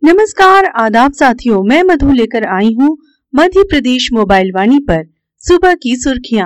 नमस्कार, आदाब साथियों, मैं मधु लेकर आई हूँ मध्य प्रदेश मोबाइल वाणी पर सुबह की सुर्खियां।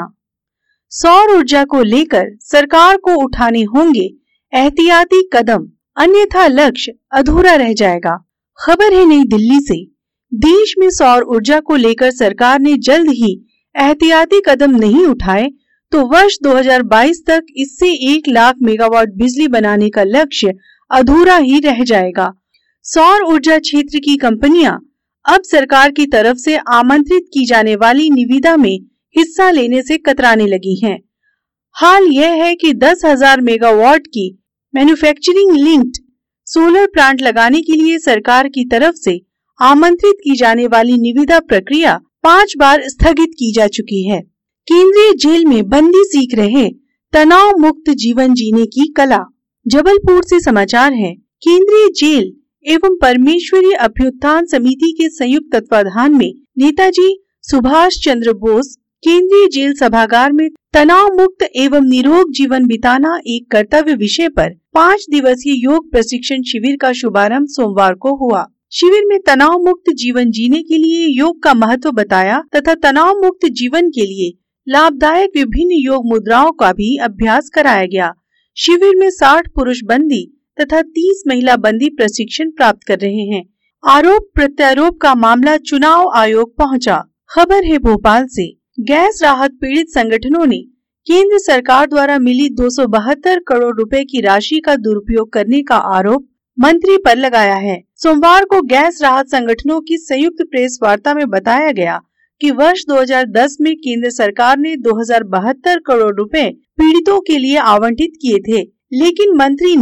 सौर ऊर्जा को लेकर सरकार को उठाने होंगे एहतियाती कदम, अन्यथा लक्ष्य अधूरा रह जाएगा। खबर है नई दिल्ली से। देश में सौर ऊर्जा को लेकर सरकार ने जल्द ही एहतियाती कदम नहीं उठाए तो वर्ष 2022 तक इससे 1 लाख मेगावाट बिजली बनाने का लक्ष्य अधूरा ही रह जाएगा। सौर ऊर्जा क्षेत्र की कंपनियां अब सरकार की तरफ से आमंत्रित की जाने वाली निविदा में हिस्सा लेने से कतराने लगी हैं। हाल यह है कि 10,000 मेगावाट की मैन्युफैक्चरिंग लिंक्ड सोलर प्लांट लगाने के लिए सरकार की तरफ से आमंत्रित की जाने वाली निविदा प्रक्रिया 5 बार स्थगित की जा चुकी है। केंद्रीय जेल में बंदी सीख रहे तनाव मुक्त जीवन जीने की कला। जबलपुर से समाचार है। केंद्रीय जेल एवं परमेश्वरी अभ्युत्थान समिति के संयुक्त तत्वाधान में नेताजी सुभाष चंद्र बोस केंद्रीय जेल सभागार में तनाव मुक्त एवं निरोग जीवन बिताना एक कर्तव्य विषय पर 5 दिवसीय योग प्रशिक्षण शिविर का शुभारंभ सोमवार को हुआ। शिविर में तनाव मुक्त जीवन जीने के लिए योग का महत्व बताया तथा तनाव मुक्त जीवन के लिए लाभदायक विभिन्न योग मुद्राओं का भी अभ्यास कराया गया। शिविर में 60 पुरुष बंदी तथा 30 महिला बंदी प्रशिक्षण प्राप्त कर रहे हैं। आरोप प्रत्यारोप का मामला चुनाव आयोग पहुंचा। खबर है भोपाल से। गैस राहत पीड़ित संगठनों ने केंद्र सरकार द्वारा मिली 272 करोड़ रुपए की राशि का दुरुपयोग करने का आरोप मंत्री पर लगाया है। सोमवार को गैस राहत संगठनों की संयुक्त प्रेस वार्ता में बताया गया कि वर्ष 2010 में केंद्र सरकार ने 2072 करोड़ रुपए पीड़ितों के लिए आवंटित किए थे, लेकिन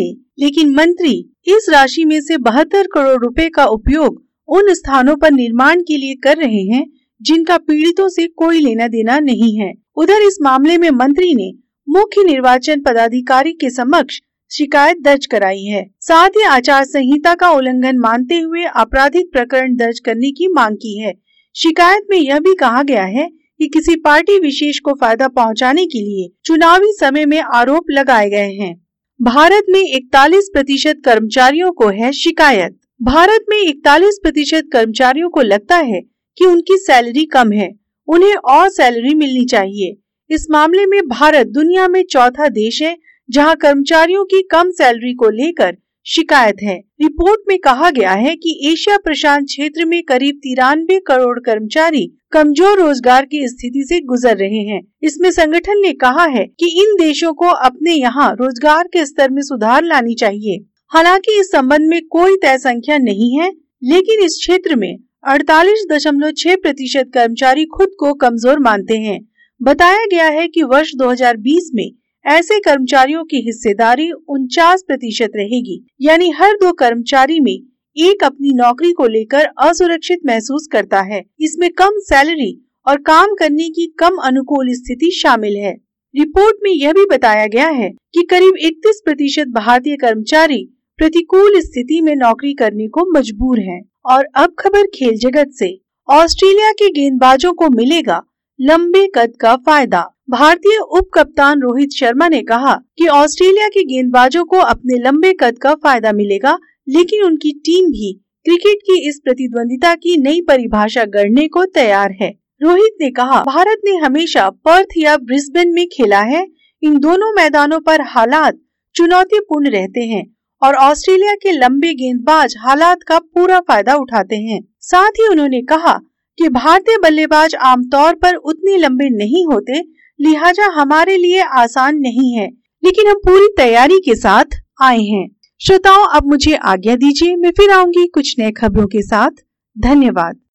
मंत्री इस राशि में से 72 करोड़ रुपए का उपयोग उन स्थानों पर निर्माण के लिए कर रहे हैं जिनका पीड़ितों से कोई लेना देना नहीं है। उधर इस मामले में मंत्री ने मुख्य निर्वाचन पदाधिकारी के समक्ष शिकायत दर्ज कराई है। साथ ही आचार संहिता का उल्लंघन मानते हुए आपराधिक प्रकरण दर्ज करने की मांग की है। शिकायत में यह भी कहा गया है कि किसी पार्टी विशेष को फायदा पहुंचाने के लिए चुनावी समय में आरोप लगाए गए हैं। भारत में 41% कर्मचारियों को है शिकायत। भारत में 41% कर्मचारियों को लगता है कि उनकी सैलरी कम है, उन्हें और सैलरी मिलनी चाहिए। इस मामले में भारत दुनिया में चौथा देश है जहां कर्मचारियों की कम सैलरी को लेकर शिकायत है। रिपोर्ट में कहा गया है कि एशिया प्रशांत क्षेत्र में करीब 93 करोड़ कर्मचारी कमजोर रोजगार की स्थिति से गुजर रहे हैं। इसमें संगठन ने कहा है कि इन देशों को अपने यहाँ रोजगार के स्तर में सुधार लानी चाहिए। हालांकि इस संबंध में कोई तय संख्या नहीं है, लेकिन इस क्षेत्र में 48.6% कर्मचारी खुद को कमजोर मानते हैं। बताया गया है कि वर्ष 2020 में ऐसे कर्मचारियों की हिस्सेदारी 49% रहेगी, यानी हर 2 कर्मचारी में एक अपनी नौकरी को लेकर असुरक्षित महसूस करता है। इसमें कम सैलरी और काम करने की कम अनुकूल स्थिति शामिल है। रिपोर्ट में यह भी बताया गया है कि करीब 31% भारतीय कर्मचारी प्रतिकूल स्थिति में नौकरी करने को मजबूर हैं। और अब खबर खेल जगत से। ऑस्ट्रेलिया के गेंदबाजों को मिलेगा लंबे कद का फायदा। भारतीय उप कप्तान रोहित शर्मा ने कहा कि ऑस्ट्रेलिया के गेंदबाजों को अपने लंबे कद का फायदा मिलेगा, लेकिन उनकी टीम भी क्रिकेट की इस प्रतिद्वंदिता की नई परिभाषा गढ़ने को तैयार है। रोहित ने कहा, भारत ने हमेशा पर्थ या ब्रिस्बेन में खेला है। इन दोनों मैदानों पर हालात चुनौतीपूर्ण रहते हैं और ऑस्ट्रेलिया के लंबे गेंदबाज हालात का पूरा फायदा उठाते हैं। साथ ही उन्होंने कहा कि भारतीय बल्लेबाज आमतौर पर उतने लंबे नहीं होते, लिहाजा हमारे लिए आसान नहीं है, लेकिन हम पूरी तैयारी के साथ आए हैं। श्रोताओं, अब मुझे आज्ञा दीजिए, मैं फिर आऊंगी कुछ नए खबरों के साथ। धन्यवाद।